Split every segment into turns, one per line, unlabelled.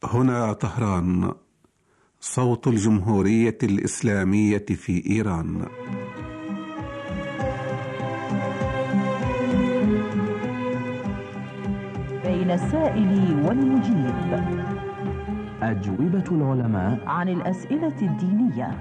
هنا طهران، صوت الجمهورية الإسلامية في إيران.
بين السائل والمجيب،
أجوبة العلماء
عن الأسئلة الدينية.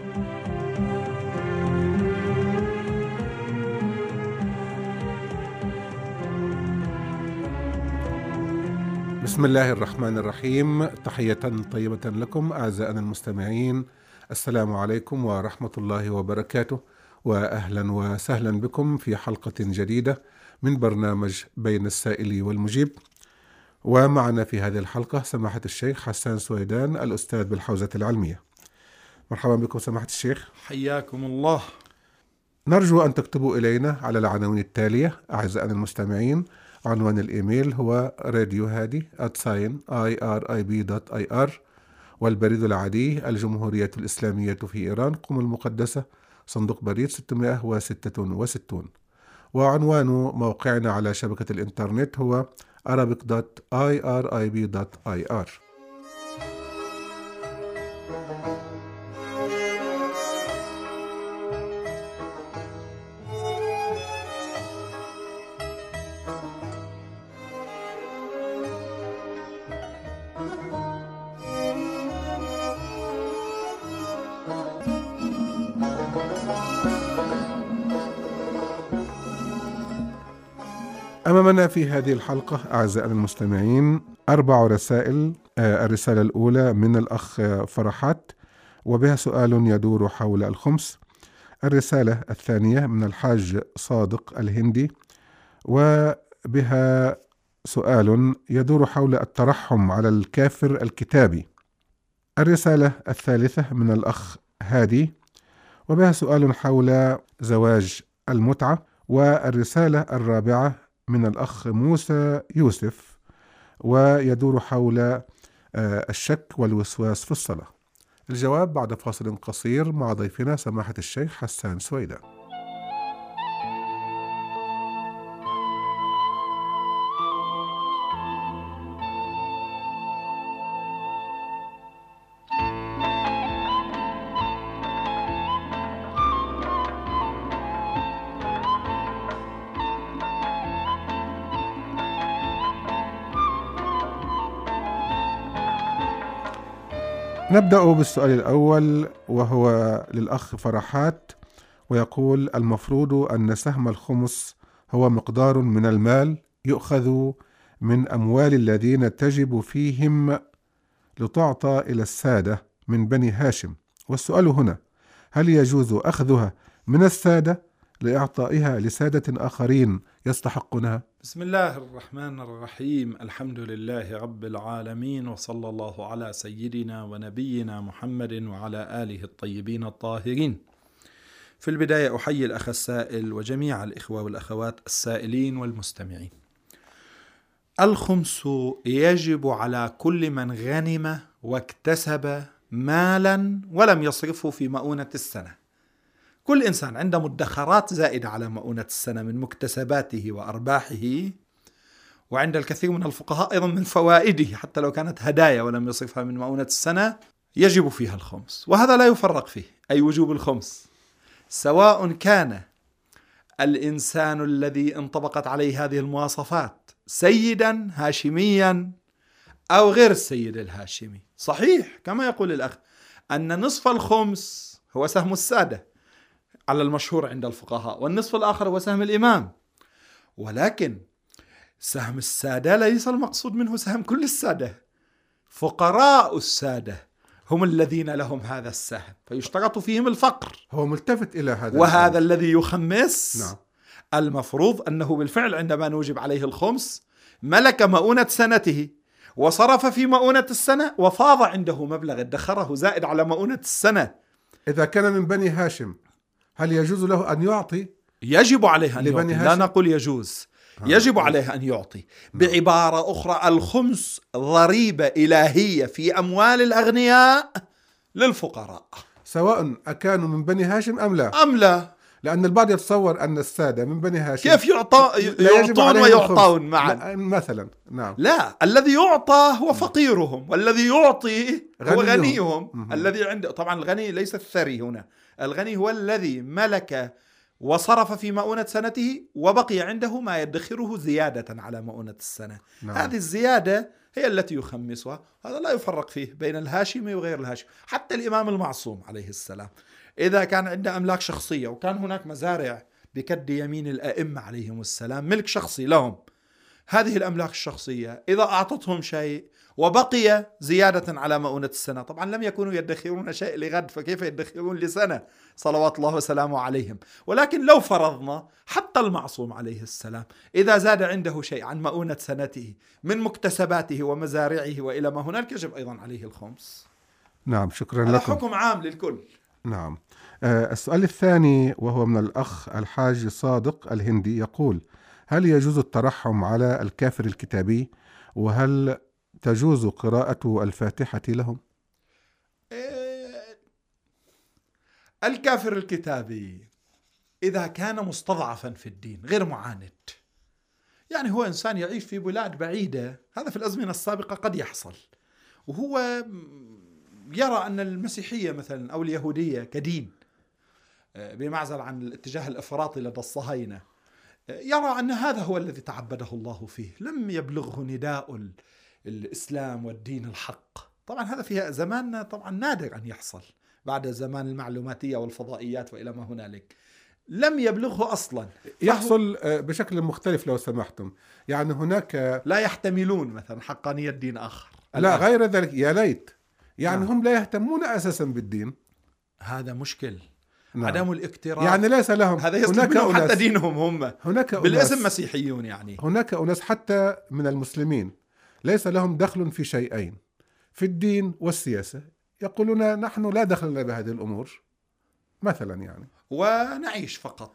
بسم الله الرحمن الرحيم. تحية طيبة لكم أعزائنا المستمعين، السلام عليكم ورحمة الله وبركاته، وأهلا وسهلا بكم في حلقة جديدة من برنامج بين السائل والمجيب. ومعنا في هذه الحلقة سماحة الشيخ حسان سويدان، الأستاذ بالحوزة العلمية. مرحبا بكم سماحة الشيخ.
حياكم الله.
نرجو أن تكتبوا إلينا على العناوين التالية أعزائنا المستمعين. عنوان الإيميل هو radiohadi@irib.ir، والبريد العادي الجمهورية الإسلامية في إيران، قم المقدسة، صندوق بريد 666. وعنوان موقعنا على شبكة الإنترنت هو arabic.irib.ir. أمامنا في هذه الحلقة أعزائنا المستمعين 4 رسائل. الرسالة الأولى من الأخ فرحات، وبها سؤال يدور حول الخمس. الرسالة الثانية من الحاج صادق الهندي، وبها سؤال يدور حول الترحم على الكافر الكتابي. الرسالة الثالثة من الأخ هادي، وبها سؤال حول زواج المتعة. والرسالة الرابعة من الأخ موسى يوسف، ويدور حول الشك والوسواس في الصلاة. الجواب بعد فاصل قصير مع ضيفنا سماحة الشيخ حسان سويدان. نبدأ بالسؤال الأول، وهو للأخ فرحات، ويقول: المفروض أن سهم الخمس هو مقدار من المال يؤخذ من أموال الذين تجب فيهم لتعطى إلى السادة من بني هاشم، والسؤال هنا: هل يجوز أخذها من السادة لإعطائها لسادة آخرين يستحقونها؟
بسم الله الرحمن الرحيم. الحمد لله رب العالمين، وصلى الله على سيدنا ونبينا محمد وعلى آله الطيبين الطاهرين. في البداية أحيي الأخ السائل وجميع الإخوة والأخوات السائلين والمستمعين. الخمس يجب على كل من غنم واكتسب مالا ولم يصرفه في مؤونة السنة. كل إنسان عنده مدخرات زائدة على مؤونة السنة من مكتسباته وأرباحه، وعند الكثير من الفقهاء أيضا من فوائده، حتى لو كانت هدايا ولم يصرفها من مؤونة السنة يجب فيها الخمس، وهذا لا يفرق فيه أي وجوب الخمس، سواء كان الإنسان الذي انطبقت عليه هذه المواصفات سيدا هاشميا أو غير السيد الهاشمي. صحيح كما يقول الأخ أن نصف الخمس هو سهم السادة على المشهور عند الفقهاء، والنصف الآخر هو سهم الإمام، ولكن سهم السادة ليس المقصود منه سهم كل السادة. فقراء السادة هم الذين لهم هذا السهم، فيشترط فيهم الفقر.
هو ملتفت إلى هذا
وهذا الذي يخمس.
نعم.
المفروض أنه بالفعل عندما نوجب عليه الخمس ملك مؤونة سنته وصرف في مؤونة السنة، وفاض عنده مبلغ ادخره زائد على مؤونة السنة.
إذا كان من بني هاشم هل يجوز له أن يعطي؟
يجب عليه أن يعطي، لا نقول يجوز، يجب عليه أن يعطي. بعبارة أخرى، الخمس ضريبة إلهية في أموال الأغنياء للفقراء،
سواء أكانوا من بني هاشم أم لا. لأن البعض يتصور أن السادة من بني هاشم
كيف
لا يجب
يعطون
عليهم
ويعطون
الخمس.
معا؟
مثلا نعم.
لا، الذي يعطى هو فقيرهم، والذي يعطي هو
غنيهم.
غنيهم. الذي عنده، طبعا الغني ليس الثري هنا، الغني هو الذي ملك وصرف في مؤونة سنته وبقي عنده ما يدخره زيادة على مؤونة السنة.
نعم.
هذه الزيادة هي التي يخمسها. هذا لا يفرق فيه بين الهاشمي وغير الهاشمي. حتى الإمام المعصوم عليه السلام إذا كان عنده أملاك شخصية، وكان هناك مزارع بكد يمين الأئمة عليهم السلام، ملك شخصي لهم، هذه الأملاك الشخصية إذا أعطتهم شيء وبقي زيادة على مؤونة السنة، طبعا لم يكونوا يدخرون شيء لغد، فكيف يدخرون لسنة صلوات الله وسلامه عليهم. ولكن لو فرضنا حتى المعصوم عليه السلام إذا زاد عنده شيء عن مؤونة سنته من مكتسباته ومزارعه وإلى ما هنالك، يجب أيضا عليه الخمس.
نعم، شكرا
هذا
لكم.
حكم عام للكل.
نعم. السؤال الثاني وهو من الأخ الحاج صادق الهندي، يقول: هل يجوز الترحم على الكافر الكتابي؟ وهل تجوز قراءة الفاتحة لهم؟
الكافر الكتابي إذا كان مستضعفا في الدين غير معاند، يعني هو إنسان يعيش في بلاد بعيدة، هذا في الأزمنة السابقة قد يحصل، وهو يرى أن المسيحية مثلا أو اليهودية كدين بمعزل عن الاتجاه الإفراطي لدى الصهاينة، يرى أن هذا هو الذي تعبده الله فيه، لم يبلغه نداء الإسلام والدين الحق. طبعا هذا في زماننا طبعا نادر أن يحصل، بعد زمان المعلوماتية والفضائيات وإلى ما هنالك لم يبلغه أصلا.
يحصل بشكل مختلف لو سمحتم، يعني هناك
لا يحتملون مثلا حقانية دين آخر.
لا غير ذلك، يا ليت يعني
نعم.
هم لا يهتمون أساسا بالدين.
هذا مشكل.
نعم.
عدم الاكتراث
يعني ليس لهم،
هذا يصلح حتى دينهم هم،
هناك
بالاسم مسيحيون، يعني
هناك أناس حتى من المسلمين ليس لهم دخل في شيئين، في الدين والسياسة، يقولون نحن لا دخل لنا بهذه الأمور مثلا، يعني
ونعيش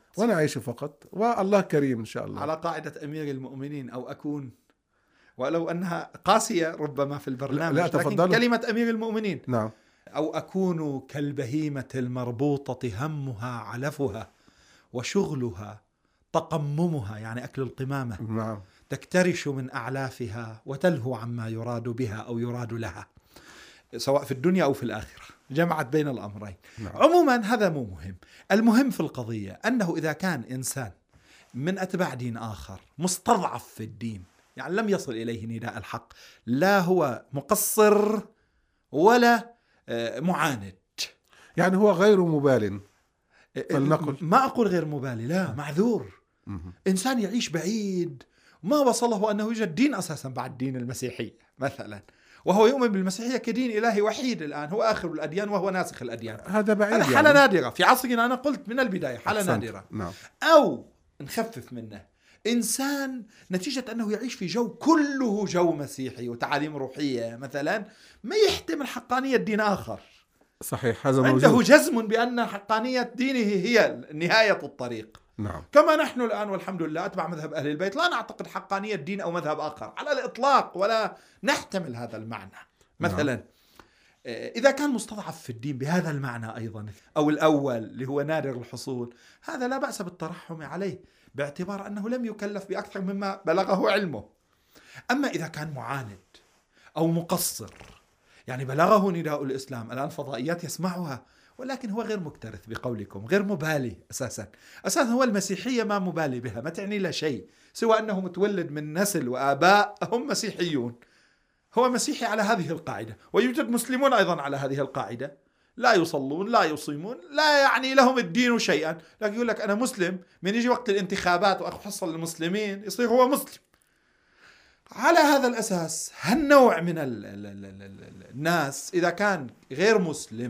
فقط
والله كريم إن شاء الله،
على قاعدة أمير المؤمنين، أو أكون، ولو أنها قاسية ربما في البرنامج،
لا
لكن كلمة أمير المؤمنين.
نعم.
أو أكون كالبهيمة المربوطة همها علفها وشغلها تقممها، يعني أكل القمامة.
نعم.
تكترش من أعلافها وتلهو عما يراد بها أو يراد لها، سواء في الدنيا أو في الآخرة، جمعت بين الأمرين.
نعم.
عموما هذا مو مهم. المهم في القضية أنه إذا كان إنسان من أتباع دين آخر مستضعف في الدين، يعني لم يصل إليه نداء الحق، لا هو مقصر ولا معاند،
يعني هو غير مبال، فلنقل.
ما أقول غير مبالي، لا، معذور. إنسان يعيش بعيد، ما وصله أنه يوجد دين أساسا بعد دين المسيحية مثلا، وهو يؤمن بالمسيحية كدين إلهي وحيد الآن، هو آخر الأديان وهو ناسخ الأديان.
هذا بعيد،
هذا حالة نادرة في عصرنا، أنا قلت من البداية حالة نادرة.
نعم.
أو نخفف منه، إنسان نتيجة أنه يعيش في جو كله جو مسيحي وتعاليم روحية مثلا، ما يحتمل حقانية دين آخر.
صحيح، هذا موجود.
عنده جزم بأن حقانية دينه هي نهاية الطريق.
نعم.
كما نحن الآن والحمد لله أتبع مذهب أهل البيت لا نعتقد حقانية دين أو مذهب آخر على الإطلاق، ولا نحتمل هذا المعنى مثلا.
نعم.
إذا كان مستضعف في الدين بهذا المعنى أيضا، أو الأول اللي هو نادر الحصول، هذا لا بأس بالترحم عليه باعتبار أنه لم يكلف بأكثر مما بلغه علمه. أما إذا كان معاند أو مقصر، يعني بلغه نداء الإسلام، الآن فضائيات يسمعها، ولكن هو غير مكترث بقولكم، غير مبالي أساسا هو المسيحية ما مبالي بها، ما تعني له شيء سوى أنه متولد من نسل وآباء هم مسيحيون، هو مسيحي على هذه القاعدة. ويوجد مسلمون أيضا على هذه القاعدة، لا يصلون لا يصيمون، لا يعني لهم الدين شيئا، لكن يقول لك أنا مسلم، من يجي وقت الانتخابات وأحصل المسلمين يصير هو مسلم. على هذا الأساس هالنوع من الناس إذا كان غير مسلم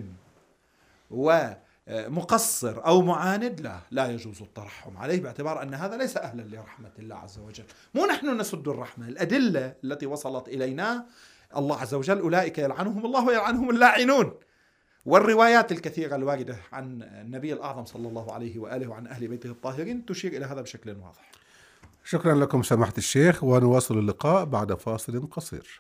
ومقصر أو معاند، لا يجوز الترحم عليه باعتبار أن هذا ليس أهلا لرحمة الله عز وجل. مو نحن نسد الرحمة، الأدلة التي وصلت إلينا الله عز وجل أولئك يلعنهم الله ويلعنهم اللاعنون، والروايات الكثيرة الواردة عن النبي الأعظم صلى الله عليه وآله وعن أهل بيته الطاهرين تشير إلى هذا بشكل واضح.
شكرا لكم سماحة الشيخ، ونواصل اللقاء بعد فاصل قصير.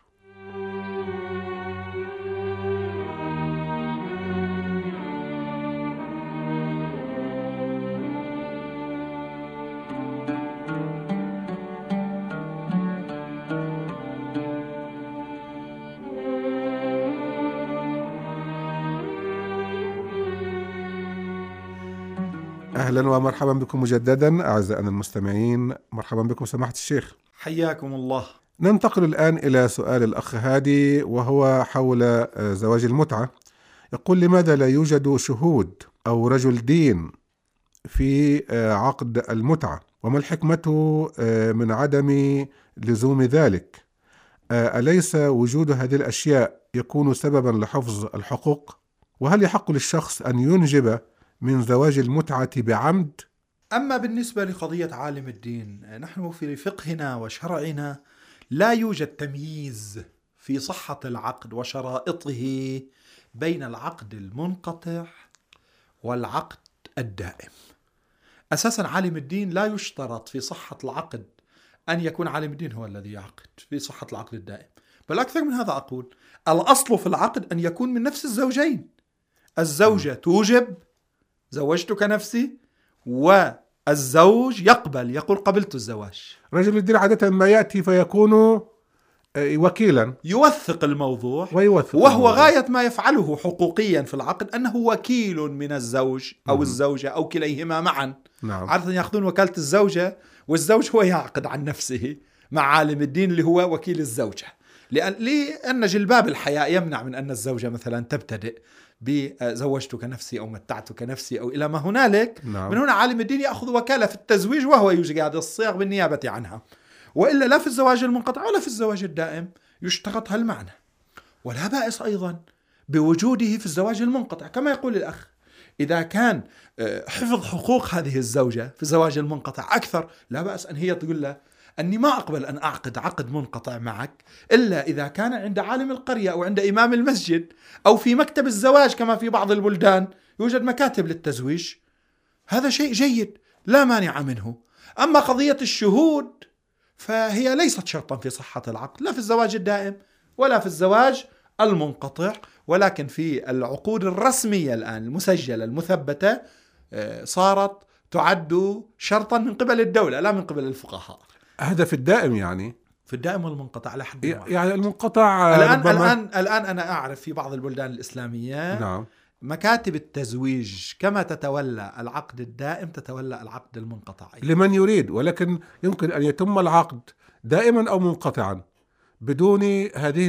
أهلا ومرحبا بكم مجددا أعزائنا المستمعين، مرحبا بكم سماحة الشيخ.
حياكم الله.
ننتقل الآن إلى سؤال الأخ هادي، وهو حول زواج المتعة. يقول: لماذا لا يوجد شهود أو رجل دين في عقد المتعة؟ وما الحكمة من عدم لزوم ذلك؟ أليس وجود هذه الأشياء يكون سببا لحفظ الحقوق؟ وهل يحق للشخص أن ينجب من زواج المتعة بعمد؟
أما بالنسبة لقضية عالم الدين، نحن في فقهنا وشرعنا لا يوجد تمييز في صحة العقد وشرائطه بين العقد المنقطع والعقد الدائم. أساسا عالم الدين لا يشترط في صحة العقد أن يكون عالم الدين هو الذي يعقد في صحة العقد الدائم، بل أكثر من هذا أقول: الأصل في العقد أن يكون من نفس الزوجين. الزوجة توجب زوجتك نفسي، والزوج يقبل يقول قبلت الزواج.
رجل الدين عادة ما يأتي فيكون وكيلا،
يوثق الموضوع وهو غاية ما يفعله حقوقيا في العقد أنه وكيل من الزوج أو الزوجة أو كليهما معا.
نعم.
عادة يأخذون وكالة الزوجة، والزوج هو يعقد عن نفسه مع عالم الدين اللي هو وكيل الزوجة، لأن جلباب الحياء يمنع من أن الزوجة مثلا تبتدئ بزوجتك نفسي أو متعتك نفسي أو إلى ما هنالك.
نعم.
من هنا عالم الدين يأخذ وكالة في التزويج وهو يجري هذه الصيغ بالنيابة عنها، وإلا لا في الزواج المنقطع ولا في الزواج الدائم يشترط هالمعنى. ولا بأس أيضا بوجوده في الزواج المنقطع، كما يقول الأخ: إذا كان حفظ حقوق هذه الزوجة في الزواج المنقطع أكثر، لا بأس أن هي تقول له أني ما أقبل أن أعقد عقد منقطع معك إلا إذا كان عند عالم القرية أو عند إمام المسجد أو في مكتب الزواج، كما في بعض البلدان يوجد مكاتب للتزويج. هذا شيء جيد لا مانع منه. أما قضية الشهود فهي ليست شرطا في صحة العقد، لا في الزواج الدائم ولا في الزواج المنقطع، ولكن في العقود الرسمية الآن المسجلة المثبتة صارت تعد شرطا من قبل الدولة لا من قبل الفقهاء.
هذا في الدائم، يعني
في الدائم والمنقطع على حد واحد.
يعني المنقطع
الآن أنا أعرف في بعض البلدان الإسلامية
نعم.
مكاتب التزويج كما تتولى العقد الدائم تتولى العقد المنقطع
لمن يريد، ولكن يمكن أن يتم العقد دائما أو منقطعا بدون هذه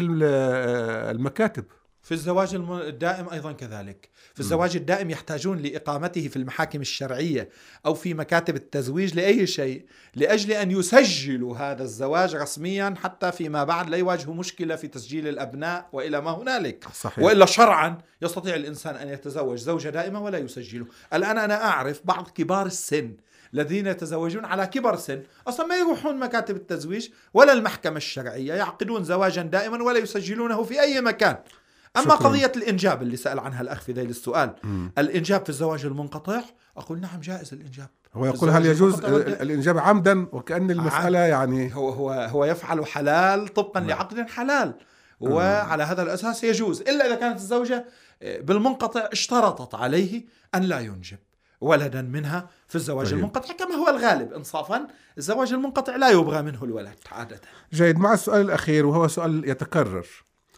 المكاتب.
في الزواج الدائم أيضا كذلك. في الزواج الدائم يحتاجون لإقامته في المحاكم الشرعية أو في مكاتب التزويج لأي شيء، لأجل أن يسجلوا هذا الزواج رسميا حتى فيما بعد لا يواجهوا مشكلة في تسجيل الأبناء وإلى ما هنالك.
صحيح.
وإلا شرعا يستطيع الإنسان أن يتزوج زوجة دائمة ولا يسجله. الآن أنا أعرف بعض كبار السن الذين يتزوجون على كبر سن أصلا ما يروحون مكاتب التزويج ولا المحكمة الشرعية، يعقدون زواجا دائما ولا يسجلونه في أي مكان. أما
شكرا.
قضية الإنجاب اللي سأل عنها الأخ في ذيل السؤال، الإنجاب في الزواج المنقطع، أقول نعم جائز الإنجاب.
هو يقول هل يجوز الإنجاب عمدا، وكأن المسألة يعني
هو يفعل حلال طبقا لعقد حلال، وعلى هذا الأساس يجوز، إلا إذا كانت الزوجة بالمنقطع اشترطت عليه أن لا ينجب ولدا منها في الزواج المنقطع، كما هو الغالب إنصافا. الزواج المنقطع لا يبغى منه الولد عادة.
جيد. مع السؤال الأخير وهو سؤال يتكرر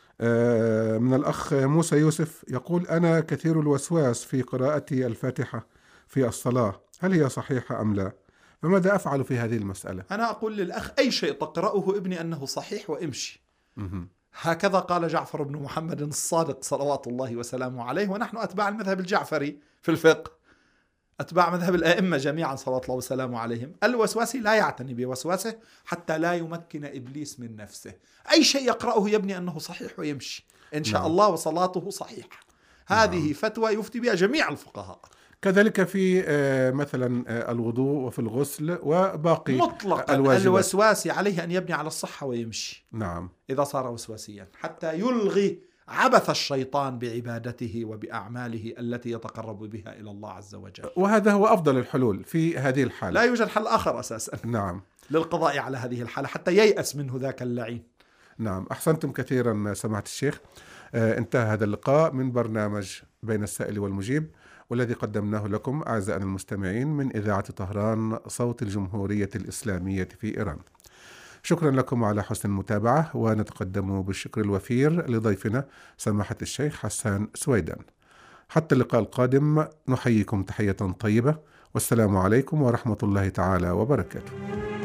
من الأخ موسى يوسف، يقول: أنا كثير الوسواس في قراءة الفاتحة في الصلاة، هل هي صحيحة أم لا؟ فماذا أفعل في هذه المسألة؟
أنا أقول للأخ: أي شيء تقرأه ابني أنه صحيح وامشي. هكذا قال جعفر بن محمد الصادق صلوات الله وسلامه عليه، ونحن أتباع المذهب الجعفري في الفقه، أتباع مذهب الأئمة جميعا صلوات الله وسلامه عليهم. الوسواسي لا يعتني بوسواسه حتى لا يمكن إبليس من نفسه. أي شيء يقرأه يبني أنه صحيح ويمشي إن شاء الله وصلاته صحيحة. هذه فتوى يفتي بها جميع الفقهاء.
كذلك في مثلا الوضوء وفي الغسل وباقي
مطلقا
الواجبات.
الوسواسي عليه أن يبني على الصحة ويمشي.
نعم.
إذا صار وسواسيا حتى يلغي عبث الشيطان بعبادته وبأعماله التي يتقرب بها إلى الله عز وجل.
وهذا هو أفضل الحلول في هذه الحالة.
لا يوجد حل آخر أساسا
نعم.
للقضاء على هذه الحالة حتى ييأس منه ذاك اللعين.
نعم. أحسنتم كثيرا سماحة الشيخ. انتهى هذا اللقاء من برنامج بين السائل والمجيب، والذي قدمناه لكم أعزائنا المستمعين من إذاعة طهران صوت الجمهورية الإسلامية في إيران. شكرا لكم على حسن المتابعة، ونتقدم بالشكر الوفير لضيفنا سماحة الشيخ حسان سويدان. حتى اللقاء القادم نحييكم تحية طيبة، والسلام عليكم ورحمة الله تعالى وبركاته.